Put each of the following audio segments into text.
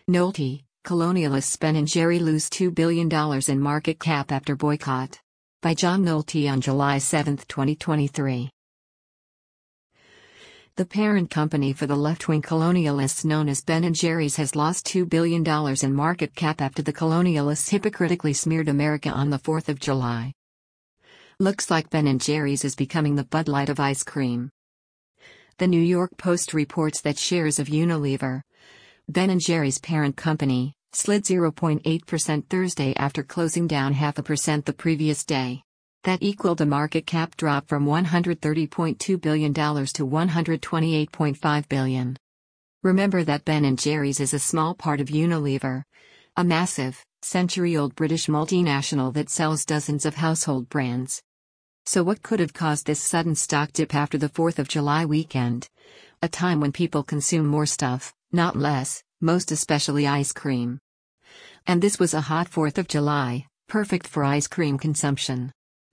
Nolte, colonialists Ben & Jerry lose $2 billion in market cap after boycott. By John Nolte on July 7, 2023. The parent company for the left-wing colonialists known as Ben & Jerry's has lost $2 billion in market cap after the colonialists hypocritically smeared America on the 4th of July. Looks like Ben & Jerry's is becoming the Bud Light of ice cream. The New York Post reports that shares of Unilever, Ben & Jerry's parent company, slid 0.8% Thursday after closing down 0.5% the previous day. That equaled a market cap drop from $130.2 billion to $128.5 billion. Remember that Ben & Jerry's is a small part of Unilever, a massive, century-old British multinational that sells dozens of household brands. So what could have caused this sudden stock dip after the 4th of July weekend? A time when people consume more stuff, not less, most especially ice cream. And this was a hot 4th of July, perfect for ice cream consumption.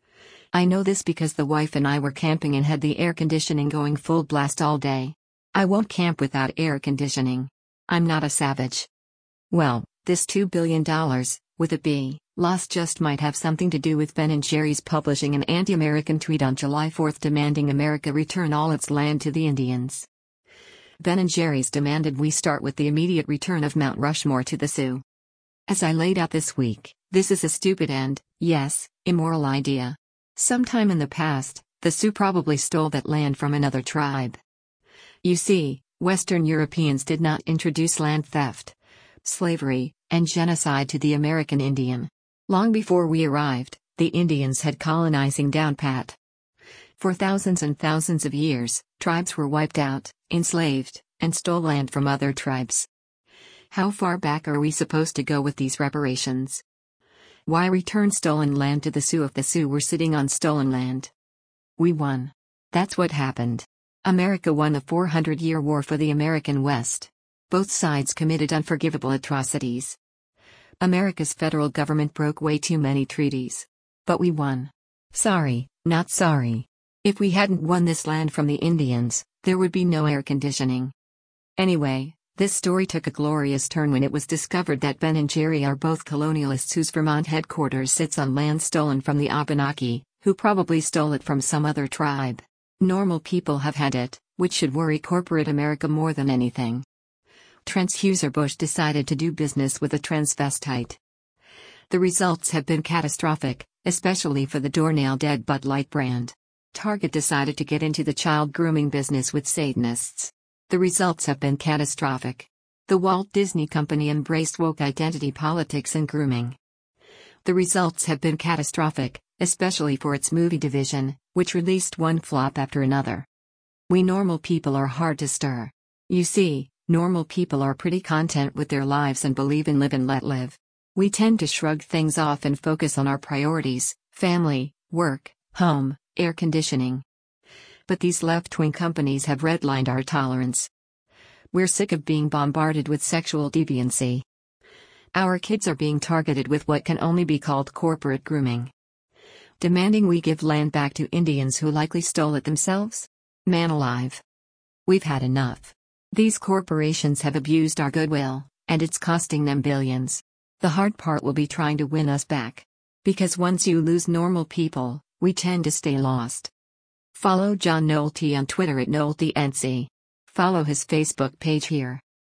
I know this because the wife and I were camping and had the air conditioning going full blast all day. I won't camp without air conditioning. I'm not a savage. Well, this $2 billion, with a B, loss just might have something to do with Ben & Jerry's publishing an anti-American tweet on July 4 demanding America return all its land to the Indians. Ben & Jerry's demanded we start with the immediate return of Mount Rushmore to the Sioux. As I laid out this week, this is a stupid and, yes, immoral idea. Sometime in the past, the Sioux probably stole that land from another tribe. You see, Western Europeans did not introduce land theft, slavery, and genocide to the American Indian. Long before we arrived, the Indians had colonizing down pat. For thousands and thousands of years, tribes were wiped out, enslaved, and stole land from other tribes. How far back are we supposed to go with these reparations? Why return stolen land to the Sioux if the Sioux were sitting on stolen land? We won. That's what happened. America won the 400-year war for the American West. Both sides committed unforgivable atrocities. America's federal government broke way too many treaties. But we won. Sorry, not sorry. If we hadn't won this land from the Indians, there would be no air conditioning. Anyway, this story took a glorious turn when it was discovered that Ben & Jerry are both colonialists whose Vermont headquarters sits on land stolen from the Abenaki, who probably stole it from some other tribe. Normal people have had it, which should worry corporate America more than anything. Anheuser-Busch decided to do business with a transvestite. The results have been catastrophic, especially for the doornail dead Bud Light brand. Target decided to get into the child grooming business with Satanists. The results have been catastrophic. The Walt Disney Company embraced woke identity politics and grooming. The results have been catastrophic, especially for its movie division, which released one flop after another. We normal people are hard to stir. You see, normal people are pretty content with their lives and believe in live and let live. We tend to shrug things off and focus on our priorities: family, work, home, air conditioning. But these left-wing companies have redlined our tolerance. We're sick of being bombarded with sexual deviancy. Our kids are being targeted with what can only be called corporate grooming. Demanding we give land back to Indians who likely stole it themselves? Man alive. We've had enough. These corporations have abused our goodwill, and it's costing them billions. The hard part will be trying to win us back. Because once you lose normal people, we tend to stay lost. Follow John Nolte on Twitter @NolteNC. Follow his Facebook page here.